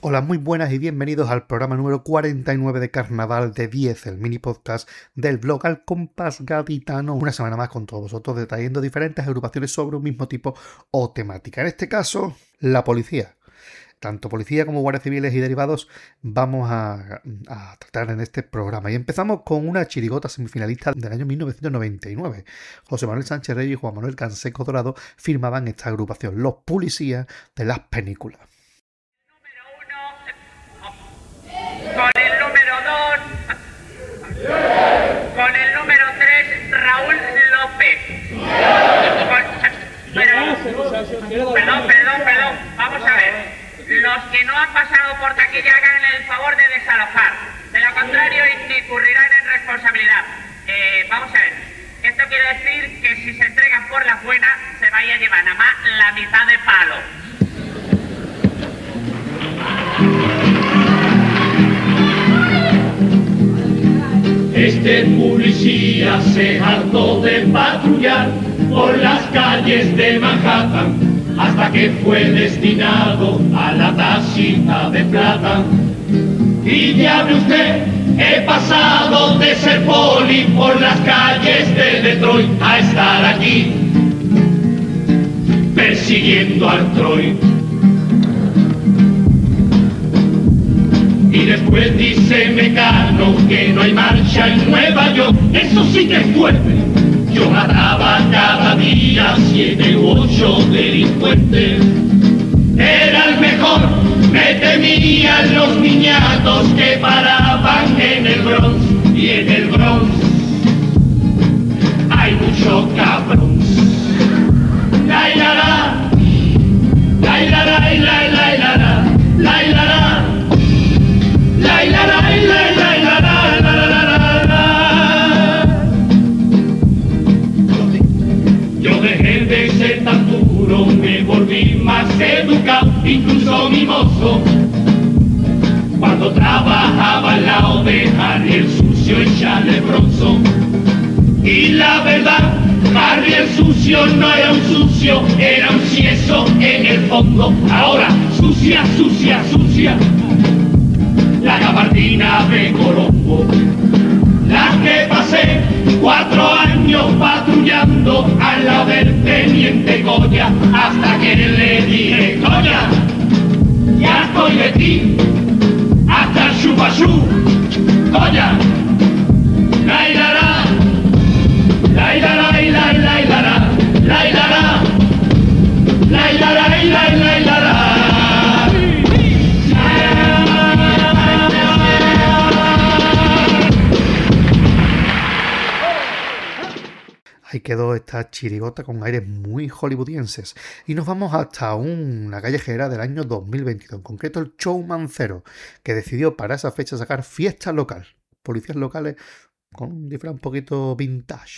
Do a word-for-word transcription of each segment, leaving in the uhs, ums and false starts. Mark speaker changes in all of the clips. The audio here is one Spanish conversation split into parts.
Speaker 1: Hola, muy buenas y bienvenidos al programa número cuarenta y nueve de Carnaval de diez, el mini podcast del blog Al Compás Gaditano. Una semana más con todos vosotros, detallando diferentes agrupaciones sobre un mismo tipo o temática. En este caso, la policía. Tanto policía como guardias civiles y derivados vamos a, a tratar en este programa. Y empezamos con una chirigota semifinalista del año mil novecientos noventa y nueve. José Manuel Sánchez Reyes y Juan Manuel Canseco Dorado firmaban esta agrupación, los policías de las películas.
Speaker 2: Con el número dos, con el número tres, Raúl López. Con, pero, perdón, perdón, perdón, vamos a ver. Los que no han pasado por taquilla hagan el favor de desalojar. De lo contrario, incurrirán en responsabilidad. Eh, vamos a ver. Esto quiere decir que si se entregan por las buenas, se vaya a llevar nada más la mitad de palo.
Speaker 3: Este policía se hartó de patrullar por las calles de Manhattan hasta que fue destinado a la tacita de plata. Y ya ve usted, he pasado de ser poli por las calles de Detroit a estar aquí persiguiendo al Troy. Y después dice Mecano que no hay marcha en Nueva York. Eso sí que es fuerte. Yo mataba cada día siete u ocho delincuentes. Era el mejor, me temían los niñatos que paraban en el Bronx. Y en el Bronx hay mucho cabrón. La la la, la la la la la la la la la la. La la la la la la la la la la. Yo dejé de ser tan duro, me volví más educado, incluso mimoso. Cuando trabajaba al lado de Harry el sucio y Charlie Bronson. Y la verdad, Harry el sucio no era un sucio, era un cieso en el fondo. Ahora, sucia, sucia, sucia. La gabardina de Colombo, la que pasé cuatro años patrullando al lado del teniente Goya, hasta que le dije, Goya, ya estoy de ti, hasta el chupachú, Goya, la la la, la la la la la la la la la la la la la la.
Speaker 1: Ahí quedó esta chirigota con aires muy hollywoodienses. Y nos vamos hasta una callejera del año dos mil veintidós, en concreto el Showman Cero, que decidió para esa fecha sacar fiesta local. Policías locales con un disfraz un poquito vintage.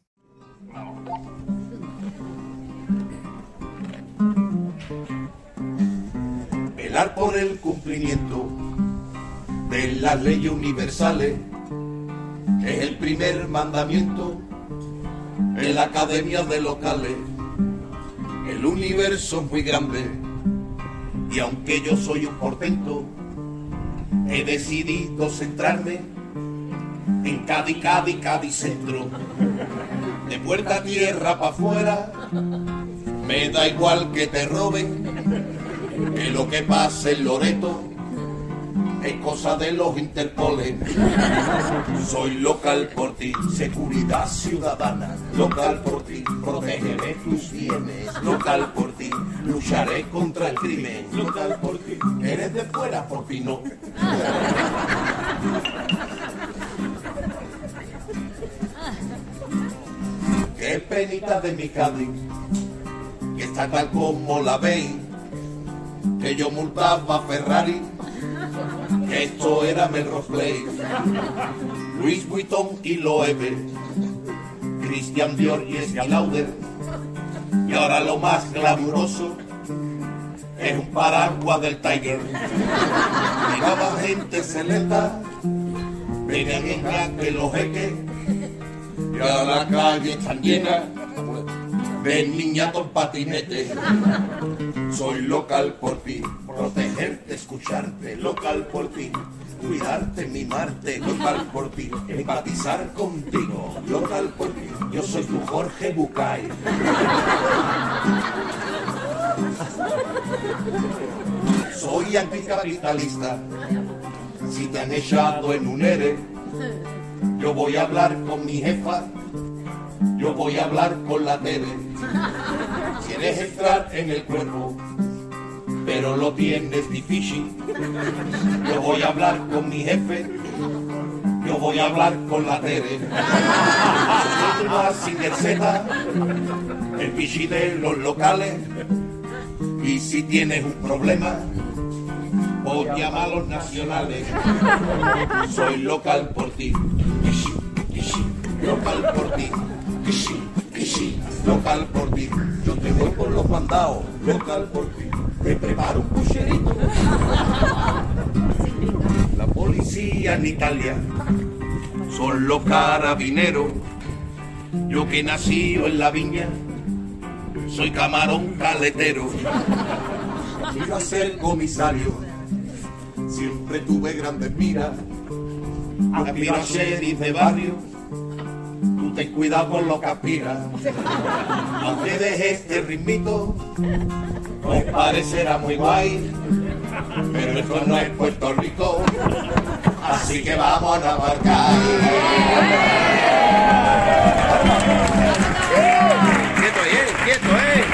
Speaker 4: Velar por el cumplimiento de las leyes universales es el primer mandamiento en la academia de locales. El universo es muy grande y aunque yo soy un portento, he decidido centrarme en Cádiz, Cádiz, Cádiz centro. De puerta a tierra para afuera, me da igual que te roben, que lo que pase en Loreto es cosa de los Interpoles. Soy local por ti, seguridad ciudadana. Local por ti, protégeme tus bienes. Local por ti, lucharé contra el crimen. Local por ti, eres de fuera, por ti no. Qué penita de mi Cádiz, que está tal como la veis, que yo multaba a Ferrari, que esto era Melrose Place, Louis Vuitton y Loewe, Christian Dior y Estée Lauder, y ahora lo más glamuroso es un paraguas del Tiger. Llegaba gente selecta, venían en que los jeques, y ahora la calle están llena Ven niñato en patinete, soy local por ti, protegerte, escucharte, local por ti, cuidarte, mimarte, local por ti, empatizar contigo, local por ti, yo soy tu Jorge Bucay. Soy anticapitalista, si te han echado en un ere, yo voy a hablar con mi jefa, yo voy a hablar con la tele. Quieres entrar en el cuerpo, pero lo tienes difícil. Yo voy a hablar con mi jefe, yo voy a hablar con la tele. Sin el Z, el pichi de los locales. Y si tienes un problema, pues llama a los nacionales. Soy local por ti, local por ti, local por ti. Yo te voy por los mandados, local por ti. Te preparo un pucherito. La policía en Italia son los carabineros. Yo que nací en la viña, soy camarón caletero. Iba a ser comisario, siempre tuve grandes miras. Aspiro a sheriff de barrio, tú ten cuidado con lo que aspiras. Aunque dejes este ritmito, os parecerá muy guay, pero esto no es Puerto Rico, así que vamos a marcar. Quieto, eh, quieto, eh.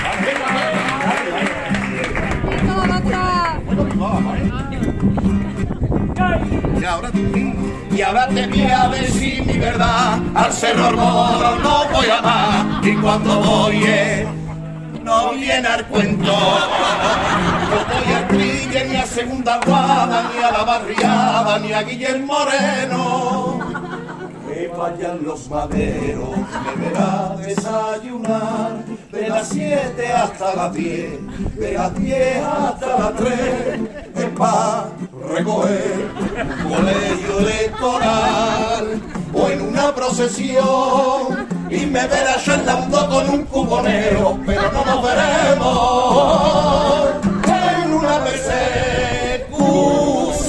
Speaker 4: Y ahora, y ahora te voy a decir mi verdad, al Cerro Moro no voy a más, y cuando voy eh, no viene al cuento. No voy a Trille, ni a Segunda Guada, ni a La Barriada, ni a Guillermo Moreno. Que vayan los maderos, me verá desayunar de las siete hasta las diez, de las diez hasta las tres, es pa' recoger un colegio electoral o en una procesión, y me verás yo andando con un cubonero, pero no nos veremos en una persecución.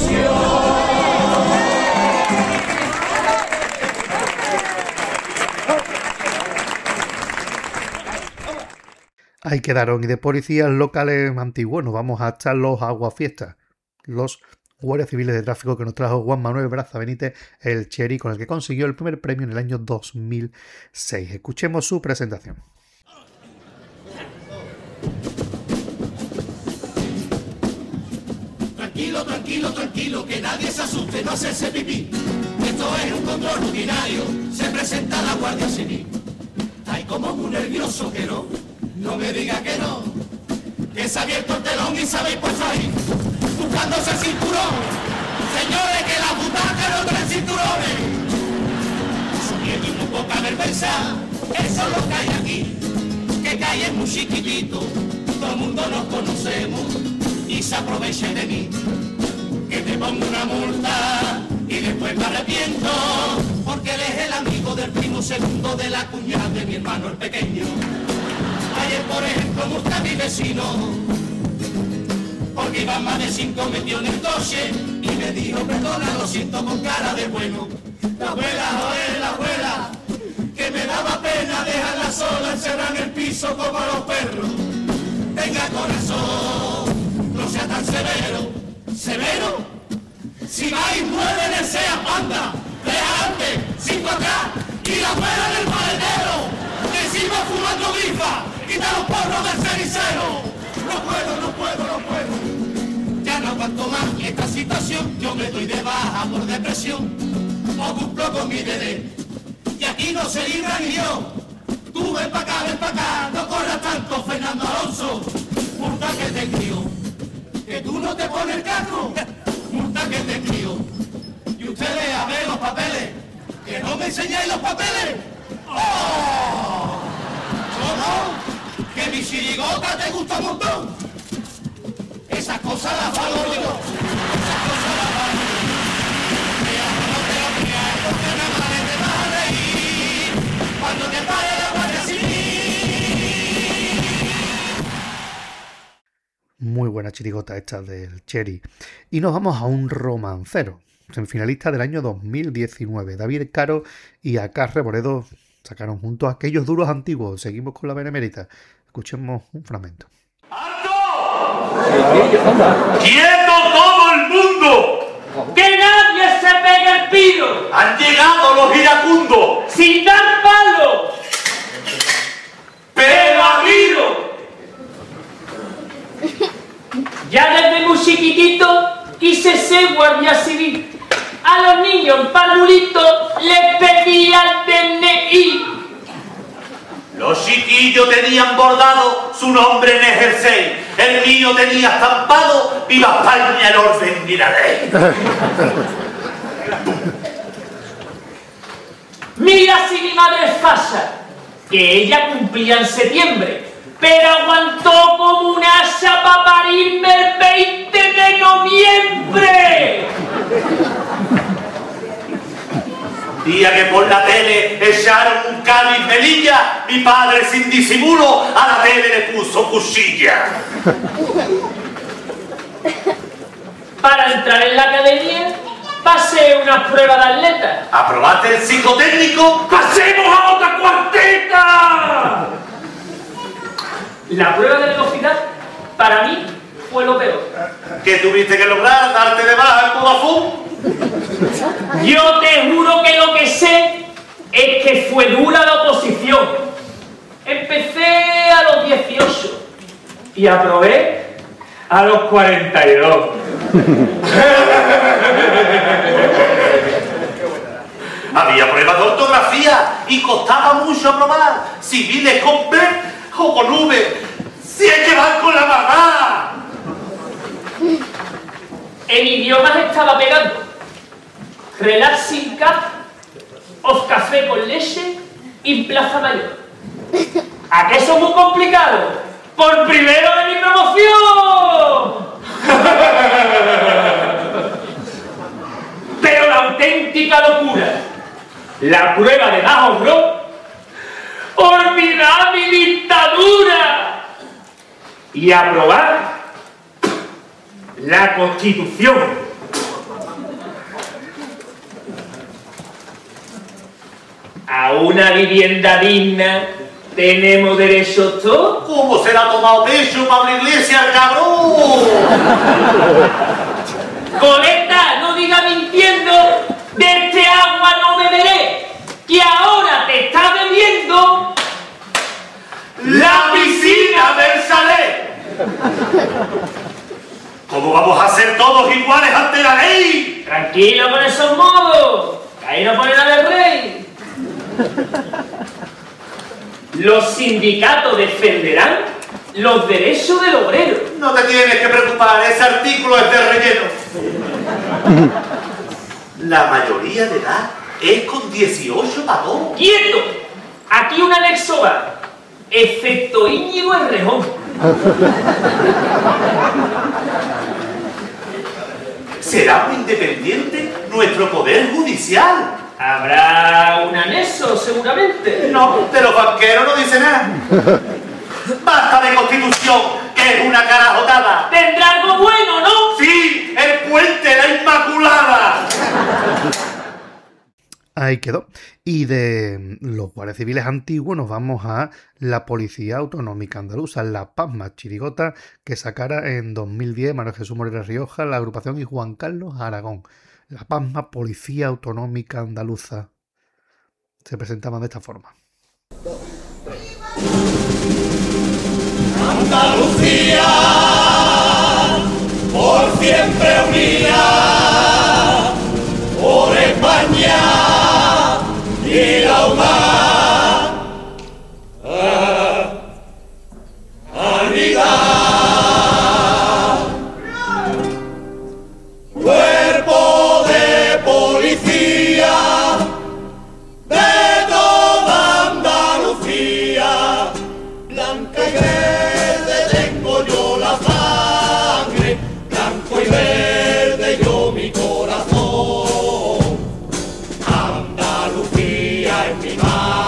Speaker 1: Ahí quedaron. Y de policías locales antiguos nos vamos hasta los aguafiestas, los guardias civiles de tráfico que nos trajo Juan Manuel Braza Benítez, el Cheri, con el que consiguió el primer premio en el año dos mil seis. Escuchemos su presentación.
Speaker 3: Tranquilo, tranquilo, tranquilo, que nadie se asuste, no hacerse pipí. Esto es un control rutinario, se presenta la Guardia Civil. Ay, como muy nervioso que no, no me diga que no, que se ha abierto el telón y sabéis por ahí, buscándose el cinturón. Señores, que la butaca no traen cinturones. Subiendo y muy poca vergüenza, eso es lo que hay aquí, que calle es muy chiquitito, todo el mundo nos conocemos y se aproveche de mí. Que te pongo una multa y después me arrepiento, porque él es el amigo del primo segundo de la cuñada de mi hermano el pequeño. Ayer, por ejemplo, multa a mi vecino, porque iba más de cinco metió en el coche y me dijo perdona, lo siento, con cara de bueno. La abuela, joder, la abuela, que me daba pena dejarla sola encerrada en el piso como a los perros. Tenga corazón, no sea tan severo. ¿Severo? Si vais nueve en el SEA Panda, tres adelante, cinco atrás y la abuela en el maletero, encima fumando grifa, quita los porros del cenicero. No puedo, no puedo, no puedo. Ya no aguanto más esta situación, yo me doy de baja por depresión, o cumplo con mi deber, y aquí no se libra ni yo. Tú ven pa' acá, ven pa' acá, no corras tanto, Fernando Alonso, multa que te crío, que tú no te pones el casco, multa que te crío. Y ustedes a ver los papeles, que no me enseñáis los papeles. ¡Oh! ¿Cómo? Que mi chirigota te gusta un montón. Esas cosas las valoro yo. Esas cosas las valoro yo. Mira, no te lo creas, porque nada más te vas a reír cuando te pare la Guardia Civil.
Speaker 1: la chirigota esta del Cherry. Y nos vamos a un romancero, semifinalista del año dos mil diecinueve. David Caro y Acá Reboredo sacaron juntos Aquellos duros antiguos. Seguimos con la Benemérita. Escuchemos un fragmento.
Speaker 3: ¡Alto! ¡Quieto todo el mundo!
Speaker 5: ¡Que nadie se pegue el piro!
Speaker 3: ¡Han llegado los iracundos!
Speaker 5: ¡Sin dar palo!
Speaker 3: ¡Pero a tiro!
Speaker 5: Ya desde muy chiquitito quise ser guardia civil. A los niños en parvulitos les pedía el D N I.
Speaker 3: Los chiquillos tenían bordado su nombre en el jersey. El mío tenía estampado Viva España, el orden y la ley.
Speaker 5: Mira si mi madre es falsa, que ella cumplía en septiembre, pero aguantó como un asa para parirme el veinte de noviembre.
Speaker 3: Día que por la tele echaron un cáliz de lilla, mi padre sin disimulo a la tele le puso cuchilla.
Speaker 5: Para entrar en la academia pasé unas pruebas de atleta.
Speaker 3: ¿Aprobaste el psicotécnico?
Speaker 5: ¡Pasemos a otra cuarteta! La prueba de velocidad para mí fue lo peor.
Speaker 3: ¿Qué tuviste que lograr? ¿Darte de baja el Vodafone?
Speaker 5: Yo te juro que lo que sé es que fue dura la oposición. Empecé a los dieciocho y aprobé a los cuarenta y dos.
Speaker 3: Había pruebas de ortografía y costaba mucho aprobar. Civiles con B o con V. ¡Si hay que van con la mamá!
Speaker 5: En idiomas estaba pegando Relax sin cap, of café con leche y Plaza Mayor. ¿A qué eso es muy complicado? ¡Por primero de mi promoción! Pero la auténtica locura, la prueba de más hombro, olvidar mi dictadura y aprobar la Constitución. A una vivienda digna tenemos derecho todos.
Speaker 3: ¿Cómo se la ha tomado pecho Pablo Iglesias, cabrón?
Speaker 5: Coleta, no diga mintiendo, de este agua no beberé, que ahora te está bebiendo
Speaker 3: ¡la piscina del Salé! ¿Cómo vamos a ser todos iguales ante la ley?
Speaker 5: Tranquilo con esos modos, que ahí no pone nada del rey. Los sindicatos defenderán los derechos del obrero.
Speaker 3: No te tienes que preocupar, ese artículo es de relleno. La mayoría de edad es con dieciocho para todo.
Speaker 5: ¡Quieto! Aquí un anexo va, excepto Íñigo Errejón.
Speaker 3: ¿Será muy independiente nuestro poder judicial?
Speaker 5: Habrá un anexo, seguramente.
Speaker 3: No, de los banqueros no dice nada. ¡Basta de constitución, que es una carajotada!
Speaker 5: ¿Tendrá algo bueno, no?
Speaker 3: ¡Sí! ¡El puente de la Inmaculada!
Speaker 1: Ahí quedó. Y de los guardias civiles antiguos nos vamos a la Policía Autonómica Andaluza, la PASMA, chirigota que sacara en dos mil diez Manuel Jesús Morera Rioja, la agrupación y Juan Carlos Aragón. La PASMA, Policía Autonómica Andaluza. Se presentaban de esta forma.
Speaker 4: Andalucía, por siempre unida, por España y la humanidad. Cuerpo de policía de toda Andalucía, blanca y verde tengo yo la sangre, blanco y verde yo mi corazón. Andalucía es mi madre.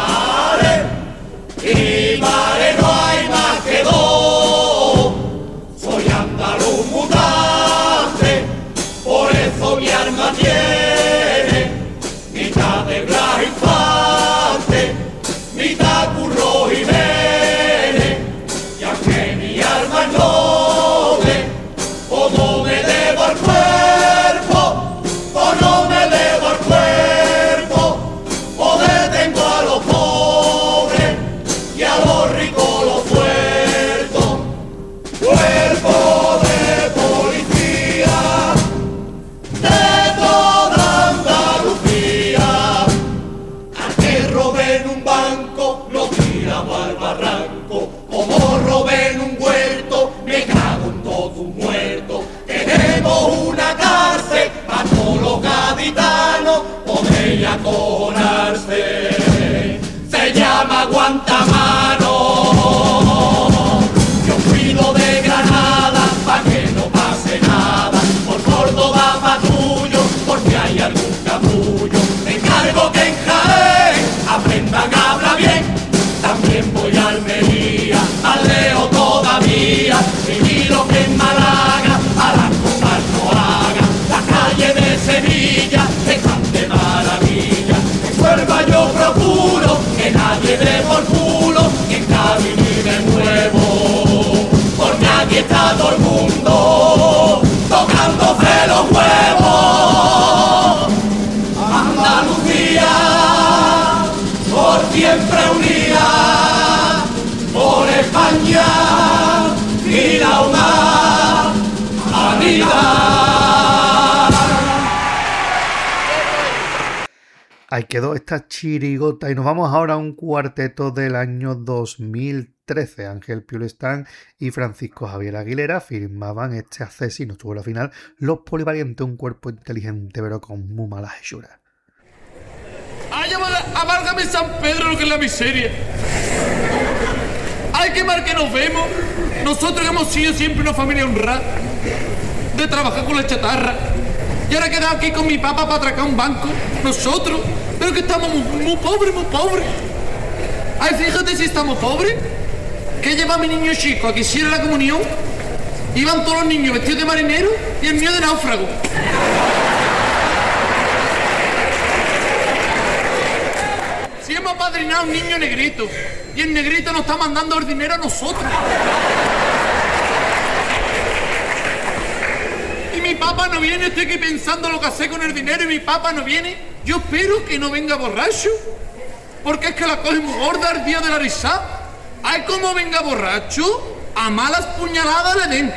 Speaker 3: le dé por culo y en Cádiz ni me muevo. Porque aquí está todo el mundo tocándose los huevos. Andalucía, por siempre unida, por España y la humanidad.
Speaker 1: Ahí quedó esta chirigota y nos vamos ahora a un cuarteto del año dos mil trece. Ángel Piulestán y Francisco Javier Aguilera firmaban este asesino. Tuvo la final Los Polivalientes, un cuerpo inteligente pero con muy malas hechuras.
Speaker 6: ¡Ay, aválgame San Pedro lo que es la miseria! ¡Ay, qué mal que nos vemos! Nosotros que hemos sido siempre una familia honrada, de trabajar con la chatarra, y ahora quedamos aquí con mi papá para atracar un banco, nosotros, pero que estamos muy, muy pobres, muy pobres. Ay, fíjate si estamos pobres, que lleva a mi niño chico a que hiciera la comunión, iban todos los niños vestidos de marinero y el mío de náufrago. Si hemos apadrinado a un niño negrito, y el negrito nos está mandando el dinero a nosotros. Y mi papá no viene, estoy aquí pensando lo que hace con el dinero y mi papá no viene. Yo espero que no venga borracho, porque es que la coge muy gorda el día de la risa. Ay, como venga borracho, a malas puñaladas le den.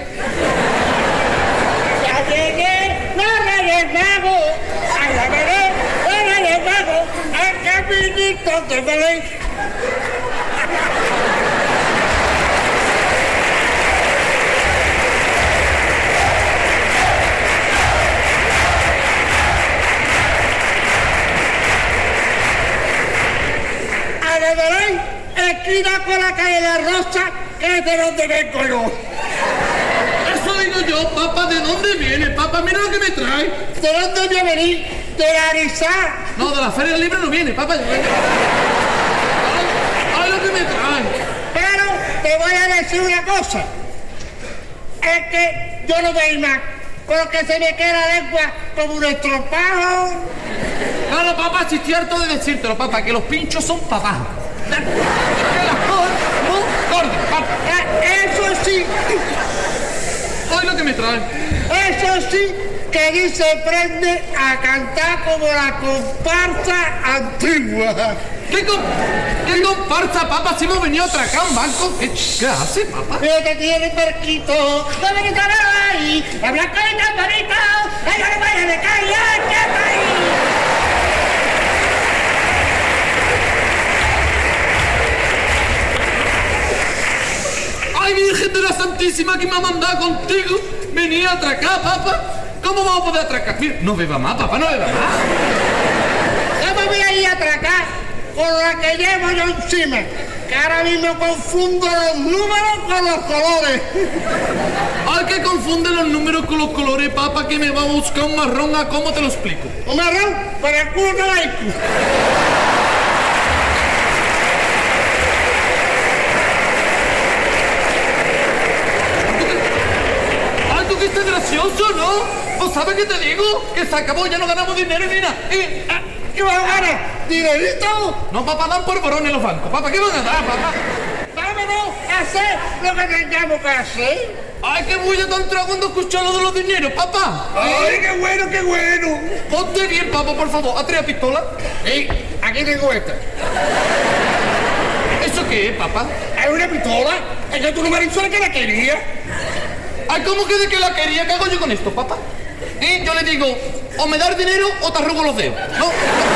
Speaker 7: Ya llegué, no Reyes Magos, a la bebé, no Reyes Magos, al caminito de Belén. A la Belén, esquina con la calle de Rosa, que es de donde vengo yo.
Speaker 6: Eso digo yo, papá, ¿de dónde viene? Papá, mira lo que me trae.
Speaker 7: ¿De dónde voy a venir? De la Arizá.
Speaker 6: No, de la Feria Libre no viene, papá. Ay, ay, lo que me trae.
Speaker 7: Pero te voy a decir una cosa. Es que yo no voy a ir más, porque se me queda la lengua como un estropajo.
Speaker 6: Claro, papá, si estoy harto de decírtelo, papá, que los pinchos son papás. Que las cosas muy gordas, papá.
Speaker 7: Ah, Eso sí,
Speaker 6: Hoy lo que me trae.
Speaker 7: eso sí, que allí se prende a cantar como la comparsa antigua.
Speaker 6: ¿Qué, com ¿Qué comparsa, papá? Si hemos venido a atracar un banco. ¿Qué, ¿Qué hace, papá?
Speaker 7: Mira que tiene el barquito, la barquita va ahí, la blanca de campanita, ella no vaya de calle, ¿qué está ahí?
Speaker 6: ¡Ay, Virgen de la Santísima, que me ha mandado contigo! Venía a atracar, papá. ¿Cómo vamos a poder atracar? Mira, no beba más, papá, no beba más.
Speaker 7: ¿Cómo voy a ir a atracar con la que llevo yo encima? Que ahora mismo confundo los números con los colores.
Speaker 6: Ay, que confunde los números con los colores, papá, que me va a buscar un marrón. ¿A cómo te lo explico?
Speaker 7: Un marrón para el culo no hay.
Speaker 6: ¡Ay, tú que estás gracioso, ¿no? ¿Pues sabes qué te digo? Que se acabó, ya no ganamos dinero ni nada. Y, ah,
Speaker 7: ¿Qué vas a ganar? ¿Dinerito?
Speaker 6: no, papá, dan por borón en los bancos. Papá, ¿qué van a dar, papá?
Speaker 7: Vámonos a hacer lo que tengamos que hacer.
Speaker 6: ¡Ay, qué bulla tan tragando escuchar lo de los dineros, papá!
Speaker 7: ¡Ay, qué bueno, qué bueno!
Speaker 6: Ponte bien, papá, por favor. ¿Has traído pistola?
Speaker 7: ¡Ey! Aquí tengo esta.
Speaker 6: ¿Eso qué es, papá?
Speaker 7: ¿Hay una pistola? Es que tú no me has dicho que la quería.
Speaker 6: Ay, ¿cómo que de que la quería? ¿Qué hago yo con esto, papá? ¿Eh? Yo le digo, o me das dinero o te arrugo los dedos. ¿No?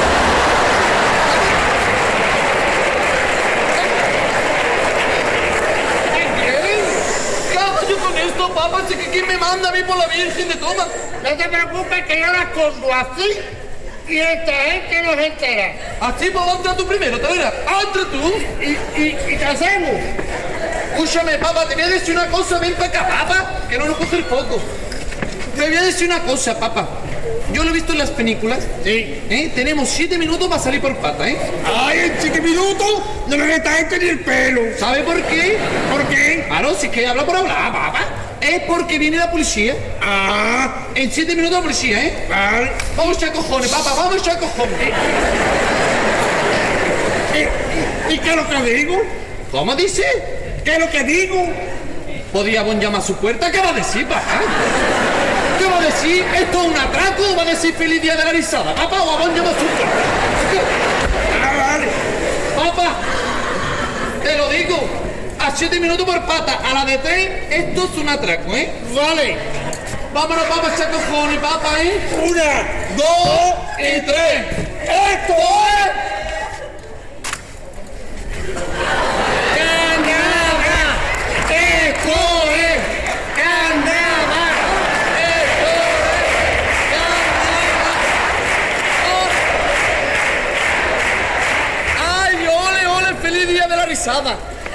Speaker 6: ¿Qué hago yo con esto, papá? Si que quién me manda a mí por la Virgen de Toma.
Speaker 7: No te preocupes que yo la escondo así y esta gente no se entera.
Speaker 6: Así, pues entra tú primero, te verás. Ah, entra tú.
Speaker 7: ¿Y, y, y qué hacemos?
Speaker 6: Escúchame, papá, te voy a decir una cosa, ven para acá, papá, que no nos coge el foco. Te voy a decir una cosa, papá. Yo lo he visto en las películas.
Speaker 7: Sí.
Speaker 6: ¿Eh? Tenemos siete minutos para salir por pata, ¿eh?
Speaker 7: ¡Ay, en siete minutos! No me metas este ni el pelo.
Speaker 6: ¿Sabe por qué?
Speaker 7: ¿Por qué?
Speaker 6: Claro, si es que habla por hablar, papá. Es porque viene la policía.
Speaker 7: Ah,
Speaker 6: En siete minutos la policía, ¿eh?
Speaker 7: vale.
Speaker 6: Vamos a echar cojones, papá, vamos a echar cojones.
Speaker 7: Eh, ¿Y qué es lo que digo?
Speaker 6: ¿Cómo dice?
Speaker 7: ¿Qué es lo que digo?
Speaker 6: ¿Podía bon llamar a su puerta? ¿Qué va a decir, papá? ¿Qué va a decir? ¿Esto es un atraco o va a decir feliz día de la risada? ¿Papá o a bon llamar a su puerta?
Speaker 7: Ah, vale.
Speaker 6: Papá, te lo digo, a siete minutos por pata, a la de tres, esto es un atraco, ¿eh?
Speaker 7: Vale.
Speaker 6: Vámonos, papá, echar cojones, papá, ¿eh?
Speaker 7: Una,
Speaker 6: Dos y tres.
Speaker 7: ¡Esto es! ¡Canadá! ¡Esto es! ¡Canadá!
Speaker 6: ¡Ay, ole, ole! ¡Feliz día de la risada!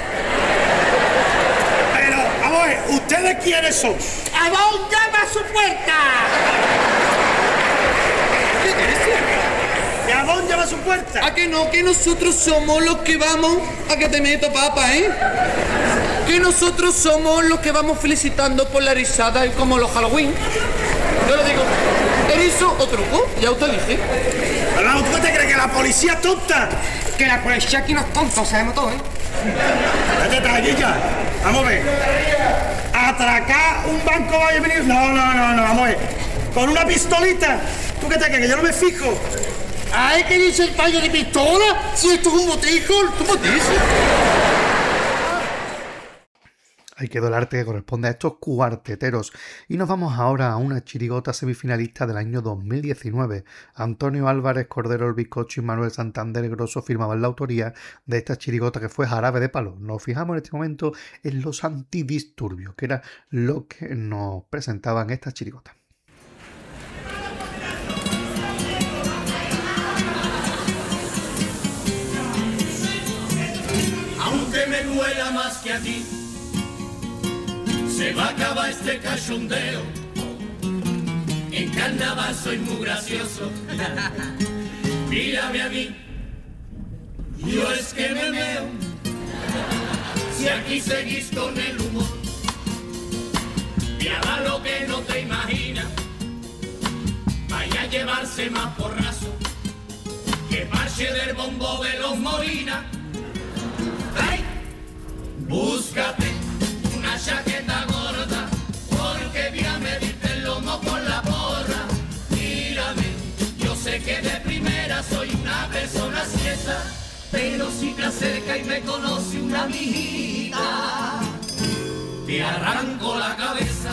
Speaker 7: Pero, vamos a ver, ¿ustedes quiénes son? ¡Abón llama a su puerta!
Speaker 6: ¿Qué dices?
Speaker 7: ¿Y Abón llama a su puerta?
Speaker 6: ¿A que no? Que nosotros somos los que vamos a que te meto, papá, ¿eh? Que nosotros somos los que vamos felicitando por la risada, como los Halloween. Yo lo digo, erizo o truco, ya usted elige.
Speaker 7: Hablamos, ¿tú te crees que la policía es tonta? Que la policía aquí no es tonta, sabemos todo, ¿eh? Vete, taquilla. Vamos a ver. ¿Atracar un banco va a venir? No, no, no, no, vamos a ver. Con una pistolita. ¿Tú qué te crees? Que yo no me fijo. ¿Ay, qué dice el payo de pistola? Si esto es un botijón. ¿Tú botijo?
Speaker 1: Ahí quedó el arte que corresponde a estos cuarteteros. Y nos vamos ahora a una chirigota semifinalista del año dos mil diecinueve. Antonio Álvarez, Cordero el Bizcocho y Manuel Santander Grosso firmaban la autoría de esta chirigota que fue Jarabe de Palo. Nos fijamos en este momento en los antidisturbios, que era lo que nos presentaban estas chirigotas.
Speaker 3: Aunque me duela más que a ti, se va a acabar este cachondeo. En carnaval soy muy gracioso. Mírame a mí, yo es que me meo. Si aquí seguís con el humor, y hará lo que no te imaginas. Vaya a llevarse más porrazo que parche del bombo de los Molinas. ¡Ay! Búscate una chaqueta gorda, porque voy a medirte el lomo con la porra. Mírame, yo sé que de primera soy una persona ciesa, pero si te acerca y me conoce una mijita, te arranco la cabeza.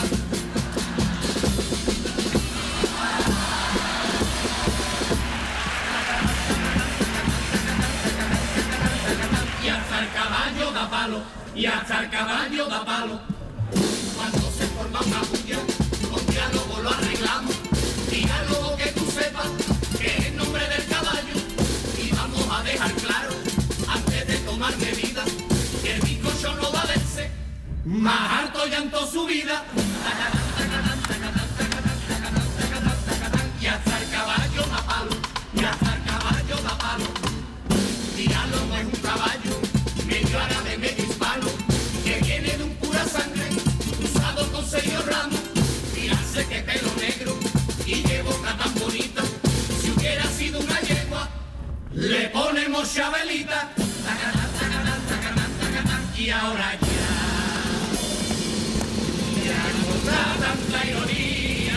Speaker 3: Y hasta el caballo da palo, y hasta el caballo da palo. Cuando se forma una bulla, con diálogo lo arreglamos. Diálogo que tú sepas que es el nombre del caballo. Y vamos a dejar claro, antes de tomar medidas, que el bizcocho no va a verse más harto llanto su vida. Y hasta el caballo da palo, y hasta el caballo da palo. Diálogo es un caballo, medio árabe, medio hispano, que viene de un pura sangre, usado con sello ramo. Mirarse que pelo negro y qué boca tan bonita. Si hubiera sido una yegua, le ponemos Chabelita. Y ahora ya, ya no da tanta ironía,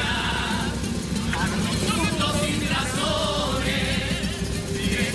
Speaker 3: no sin razones, que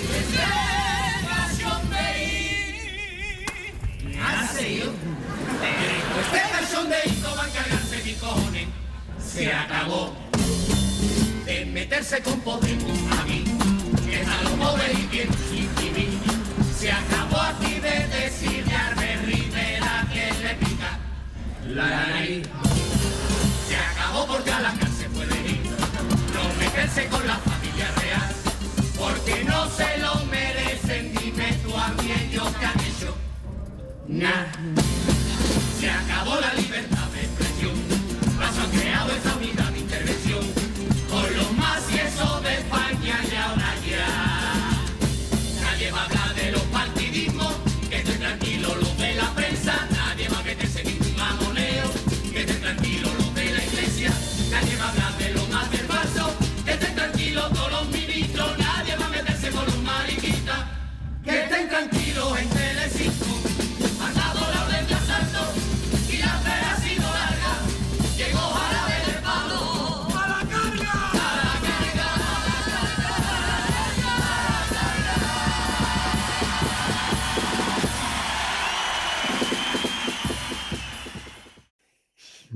Speaker 3: hace yo. Este cachondeito va a encargarse mi cojones. Se acabó de meterse con Podemos a mí, que a los pobres y bien sin vivir. Se acabó aquí de decirle a Albert Rivera que le pica la nariz. Se acabó porque a la cárcel puede ir, no meterse con la familia real, porque no se lo merecen. Dime tú a mí ellos que han hecho. Nah. Se acabó la libertad de expresión, las han creado esta unidad de intervención, con los más y eso de España. Y ahora ya nadie va a hablar de los partidismos, que estén tranquilos los de la prensa. Nadie va a meterse en ningún mamoneo, que estén tranquilos los de la iglesia. Nadie va a hablar de lo más del falso, que estén tranquilos todos los ministros. Nadie va a meterse con los mariquitas, que estén tranquilos en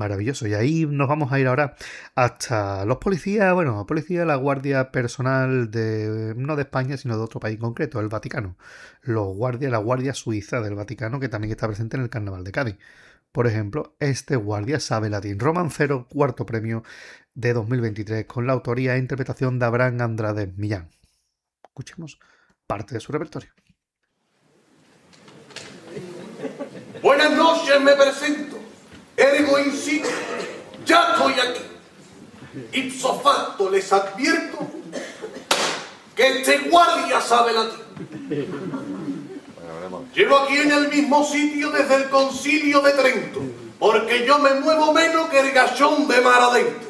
Speaker 1: Maravilloso. Y ahí nos vamos a ir ahora hasta los policías, bueno, policía, la guardia personal de, no de España, sino de otro país concreto, el Vaticano. Los guardias, la guardia suiza del Vaticano, que también está presente en el Carnaval de Cádiz. Por ejemplo, este guardia sabe latín. Romancero, cuarto premio de dos mil veintitrés, con la autoría e interpretación de Abraham Andrade Millán. Escuchemos parte de su repertorio.
Speaker 8: Buenas noches, me presento. Ergo in situ, ya estoy aquí. Ipso facto les advierto que este guardia sabe latín. Llevo aquí en el mismo sitio desde el concilio de Trento, porque yo me muevo menos que el gachón de mar adentro.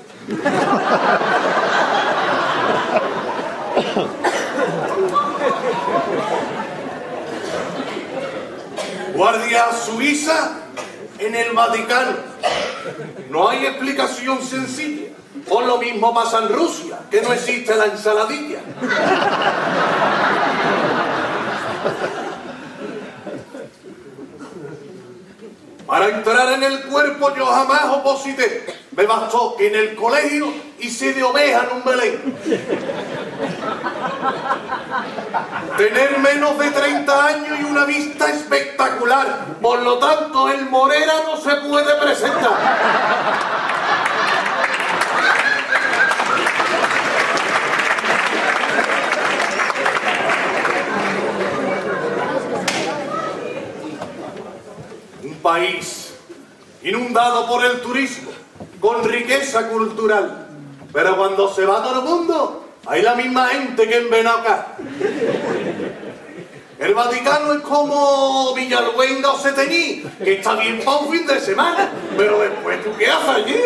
Speaker 8: Guardia suiza en el Vaticano. No hay explicación sencilla. Por lo mismo pasa en Rusia, que no existe la ensaladilla. Para entrar en el cuerpo yo jamás oposité. Me bastó que en el colegio hice de oveja en un Belén. Tener menos de treinta años y una vista espectacular. Por lo tanto, el Morera no se puede presentar. Un país inundado por el turismo, con riqueza cultural. Pero cuando se va todo el mundo, hay la misma gente que en Benacar. El Vaticano es como Villalbuenga o Seteñí, que está bien para un fin de semana, pero después, ¿tú qué haces allí?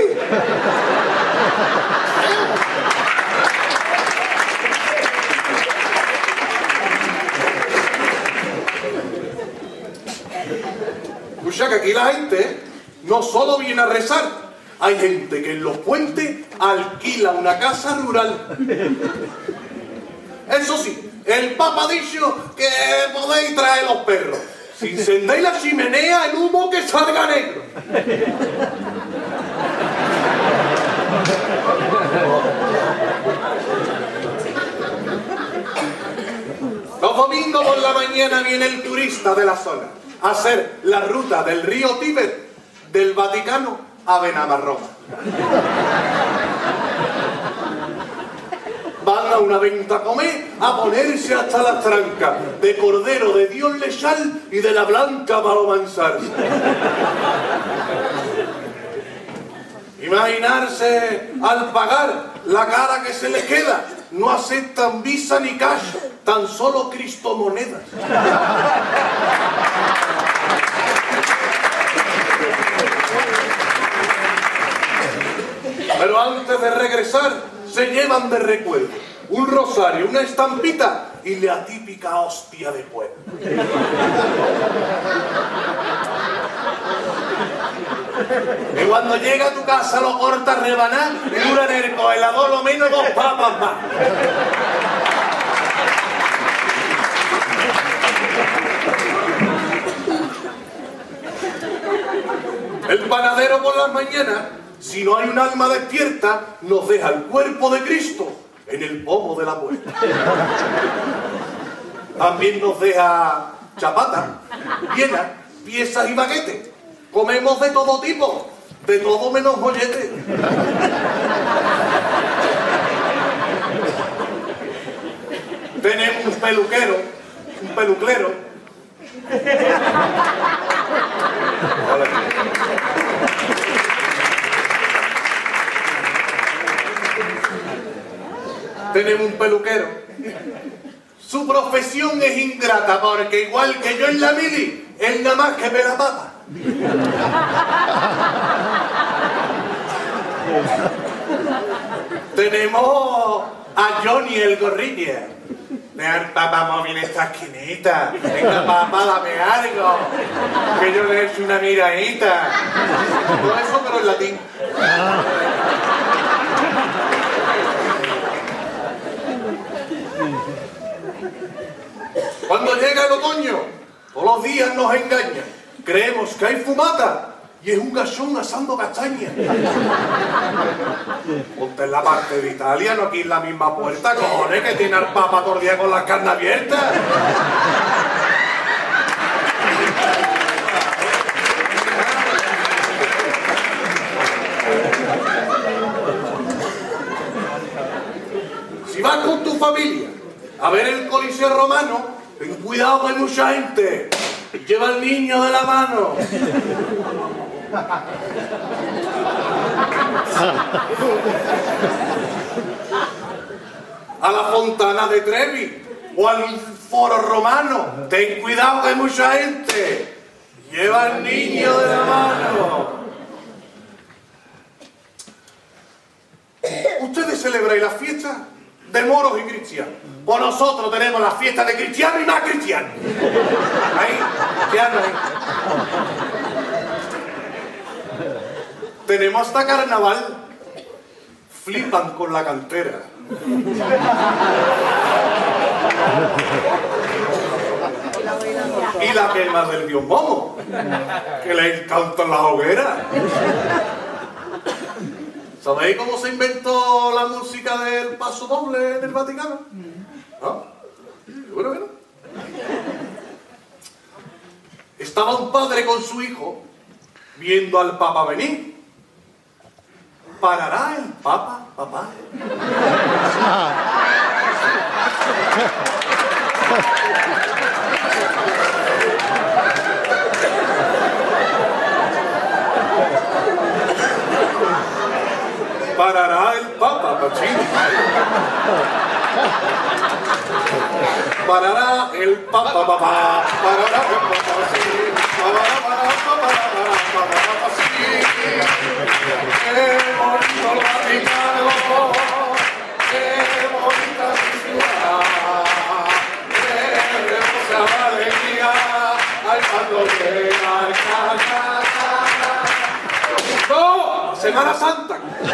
Speaker 8: Escucha que aquí la gente no solo viene a rezar, hay gente que en los puentes alquila una casa rural. Eso sí, el Papa ha dicho que podéis traer los perros. Si encendéis la chimenea, el humo que salga negro. Los domingos por la mañana viene el turista de la zona a hacer la ruta del río Tíber, del Vaticano a Benabarroma. Van a una venta a comer a ponerse hasta las trancas de cordero de Dios lechal y de la blanca palomansarse. Imaginarse al pagar la cara que se les queda. No aceptan visa ni cash, tan solo cristomonedas. Pero antes de regresar, se llevan de recuerdo un rosario, una estampita y la típica hostia de pueblo. Y cuando llega a tu casa lo cortas rebanar y dura en el congelador lo menos dos papas más. El panadero por las mañanas, si no hay un alma despierta, nos deja el cuerpo de Cristo en el pomo de la puerta. También nos deja chapata, viena, piezas y baguetes. Comemos de todo tipo, de todo menos mollete. Tenemos un peluquero, un peluclero. Tenemos un peluquero. Su profesión es ingrata porque igual que yo en la mili, él nada más que me la papa. Tenemos a Johnny el gorrilla. Venga, papá, móvil esta esquinita. Venga, papá, dame algo. Que yo le he hecho una miradita. Todo eso, pero en latín. Cuando llega el otoño, todos los días nos engañan. Creemos que hay fumata y es un gachón asando castañas. Ponte en la parte de Italia, no aquí en la misma puerta, cojones, que tiene al Papa todo el día con las carnes abiertas. Si vas con tu familia a ver el Coliseo Romano, ten cuidado que hay mucha gente. Lleva al niño de la mano. A la Fontana de Trevi o al Foro Romano, ten cuidado que hay mucha gente. Lleva al niño de la mano. ¿Ustedes celebráis la fiesta de moros y cristianos? Pues nosotros tenemos la fiesta de cristianos y más cristianos. Ahí, cristianos ahí. Tenemos hasta carnaval. Flipan con la cantera. Y la quema del dios Momo, que le encanta la hoguera. ¿Sabéis cómo se inventó la música del paso doble en el Vaticano? ¿No? Seguro que no. Estaba un padre con su hijo viendo al Papa venir. ¿Parará el Papa, papá? Parará el Papa, Pachín. Parará el Papa, papá. Parará el Papa, Pachín. Qué bonito el Vaticano. Qué bonita su ciudad. Qué hermosa alegría. Al cuando llega el casa. ¡No! ¡Semana Santa!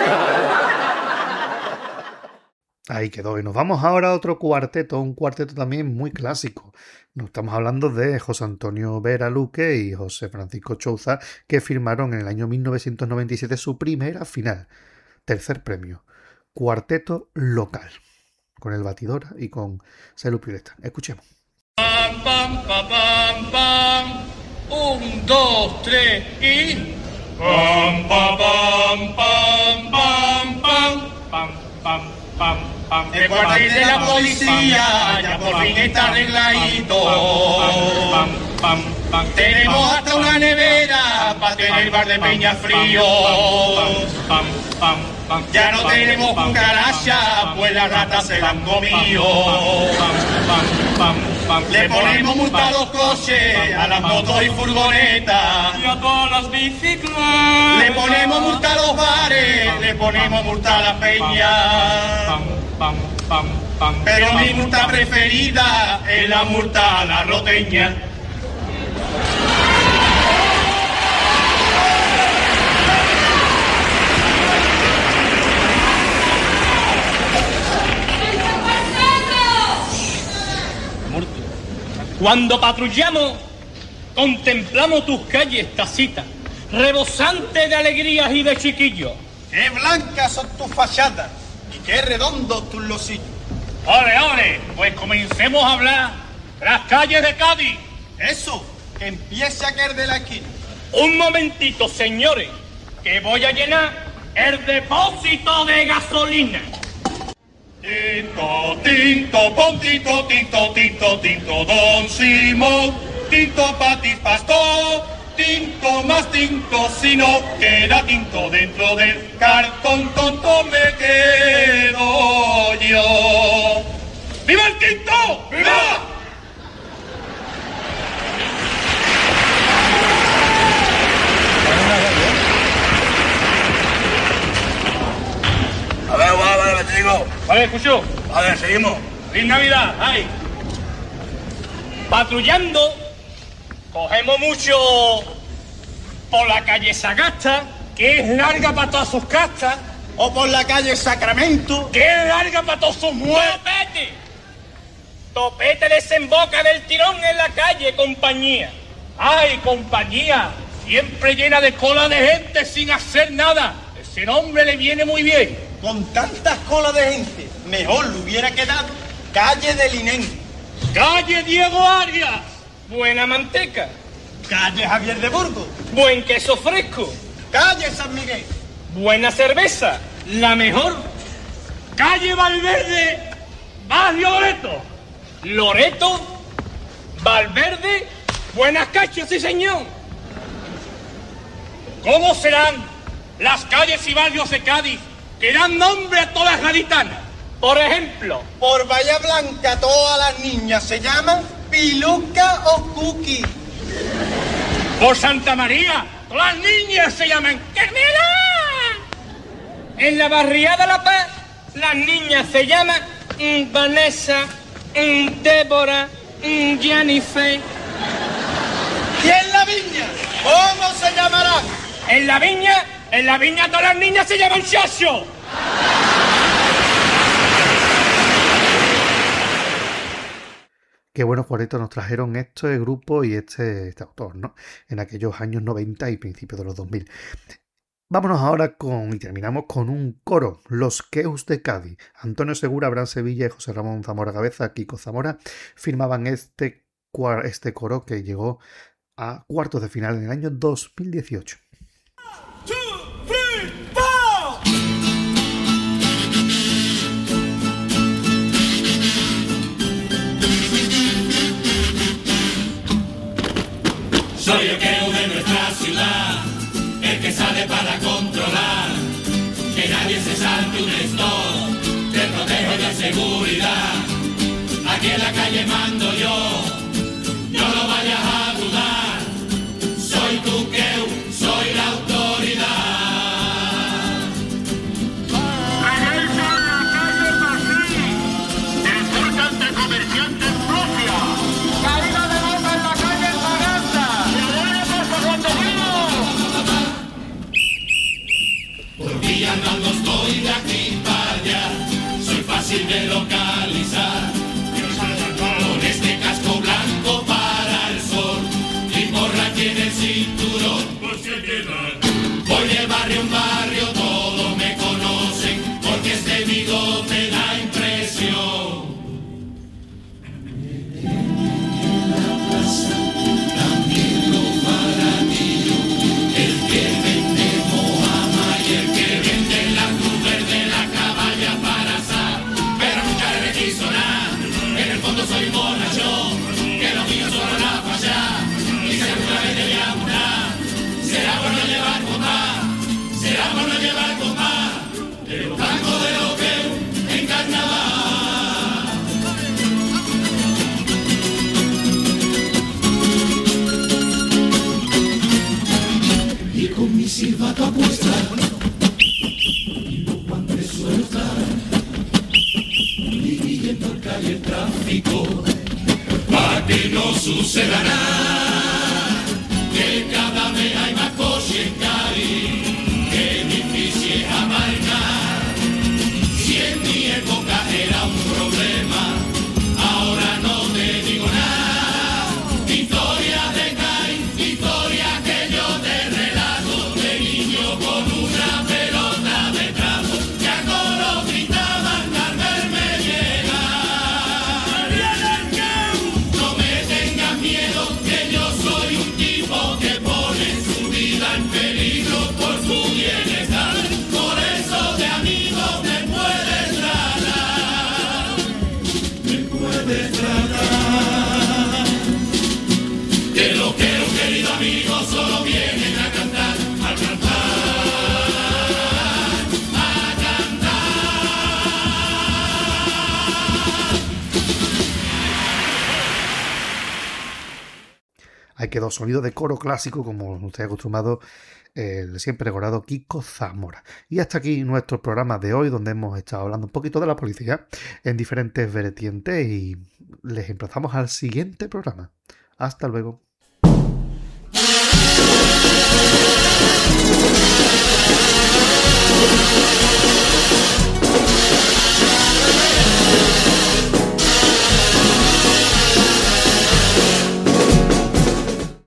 Speaker 1: Ahí quedó. Y nos vamos ahora a otro cuarteto, un cuarteto también muy clásico. Nos estamos hablando de José Antonio Vera Luque y José Francisco Chouza, que firmaron en el año mil novecientos noventa y siete su primera final. Tercer premio. Cuarteto local. Con el Batidora y con Salud Pioleta. Escuchemos.
Speaker 3: Pam, pam, pam, pam, pam. Un, dos, tres y... Pam, pam, pam, pam, pam, pam, pam, pam, pam, pam. El cuartel de la policía ya por fin está arregladito. Pam, pam, pam. Tenemos hasta una nevera para tener bar de peña frío. Pam, pam, pam. Ya no tenemos cucaracha, pues las ratas se la han comido. Pam, pam, pam. Le ponemos multa a los coches, a las motos y furgonetas. Y a todas las bicicletas. Le ponemos multa a los bares, le ponemos multa a la peña. Pero mi multa preferida es la multa a la roteña. Cuando patrullamos, contemplamos tus calles, tacita, rebosante de alegrías y de chiquillos.
Speaker 9: ¡Qué blancas son tus fachadas! ¡Y qué redondos tus losillos!
Speaker 3: ¡Ole, ole! Pues comencemos a hablar las calles de Cádiz.
Speaker 9: Eso, que empiece aquel de la esquina.
Speaker 3: Un momentito, señores, que voy a llenar el depósito de gasolina. Tinto, tinto, pontito, tinto, tinto, tinto, don Simón, tinto patis pastor, tinto más tinto, si no queda tinto dentro del cartón, tonto me quedo yo. ¡Viva el tinto! ¡Viva!
Speaker 10: A ver, vale, vale, te digo.
Speaker 3: Vale, escucho.
Speaker 10: Vale, seguimos.
Speaker 3: ¡Feliz Navidad! ¡Ay! Patrullando, cogemos mucho por la calle Sagasta, que es larga para todas sus castas,
Speaker 9: o por la calle Sacramento,
Speaker 3: que es larga para todos sus muertos. ¡Topete! Topete desemboca del tirón en la calle Compañía. ¡Ay, Compañía!
Speaker 6: Siempre llena de cola de gente sin hacer nada. Ese nombre le viene muy bien.
Speaker 9: Con tantas colas de gente, mejor le hubiera quedado calle del Inén.
Speaker 6: Calle Diego Arias. Buena manteca.
Speaker 9: Calle Javier de Burgos.
Speaker 6: Buen queso fresco.
Speaker 9: Calle San Miguel.
Speaker 6: Buena cerveza. La mejor. Calle Valverde. Barrio Loreto. Loreto. Valverde. Buenas cachas, sí señor. ¿Cómo serán las calles y barrios de Cádiz que dan nombre a todas las gaditanas? Por ejemplo,
Speaker 9: por Bahía Blanca todas las niñas se llaman Piluca o Cookie.
Speaker 6: Por Santa María todas las niñas se llaman Carmela. En la barriada La Paz las niñas se llaman mm, Vanessa, mm, Débora, mm, Jennifer.
Speaker 9: ¿Y en la Viña? ¿Cómo se llamará?
Speaker 6: En la Viña, en la Viña todas las niñas se llaman Chacho.
Speaker 1: Qué buenos cuadritos nos trajeron este grupo y este, este autor, ¿no? En aquellos años noventa y principios de los dos mil. Vámonos ahora con, y terminamos con un coro, Los Queus de Cádiz. Antonio Segura, Abraham Sevilla y José Ramón Zamora Cabeza, Kiko Zamora, firmaban este, este coro que llegó a cuartos de final en el año dos mil dieciocho.
Speaker 3: Soy el queu de nuestra ciudad, el que sale para controlar que nadie se salte un stop, te protejo de seguridad. Aquí en la calle mando yo, no lo vayas a dudar. Soy tu queu, soy la autoridad.
Speaker 11: Regresa a la calle Masí, importante comerciante en Propia. Caída de bomba en la calle Zaganda. Y ahora pasa cuando vino.
Speaker 3: Por día andando estoy de aquí para allá, soy fácil de localizar. Con este casco blanco para el sol y porra aquí en el cinturón. Por si quedan. Voy de barrio en barrio, todos me conocen porque este bigote da impresión. En la plaza también los baratillos, el que vende mojama y el que vende la cruz verde, la caballa para asar. Pero nunca le quiso nada, en el fondo soy bonachón, que los míos son la falla. Y si alguna vez te llamo nada, será por no llevar copa, será por no llevar copa, de los blancos de los que en carnaval. Y con mi silbato a puesta, y los guantes sueltas, dividiendo el calle el tráfico, para que no suceda nada, que cada vez hay más coches en Cádiz, que difícil es amargar. Si en mi época era un problema, ahora no te digo nada. Historia de Cádiz, historia que yo te relato, de niño con una pelota de trapo, que a coro gritaban al verme llegar. No me tengas miedo, que yo soy un tipo que pone su vida en peligro por su bienestar. Por eso de amigo me puedes tratar, me puedes tratar. Que lo que un querido amigo solo vienen a cantar, a cantar, a cantar.
Speaker 1: Ahí quedó sonido de coro clásico, como usted ha acostumbrado, el siempre recordado Kiko Zamora. Y hasta aquí nuestro programa de hoy, donde hemos estado hablando un poquito de la policía en diferentes vertientes y les emplazamos al siguiente programa. Hasta luego.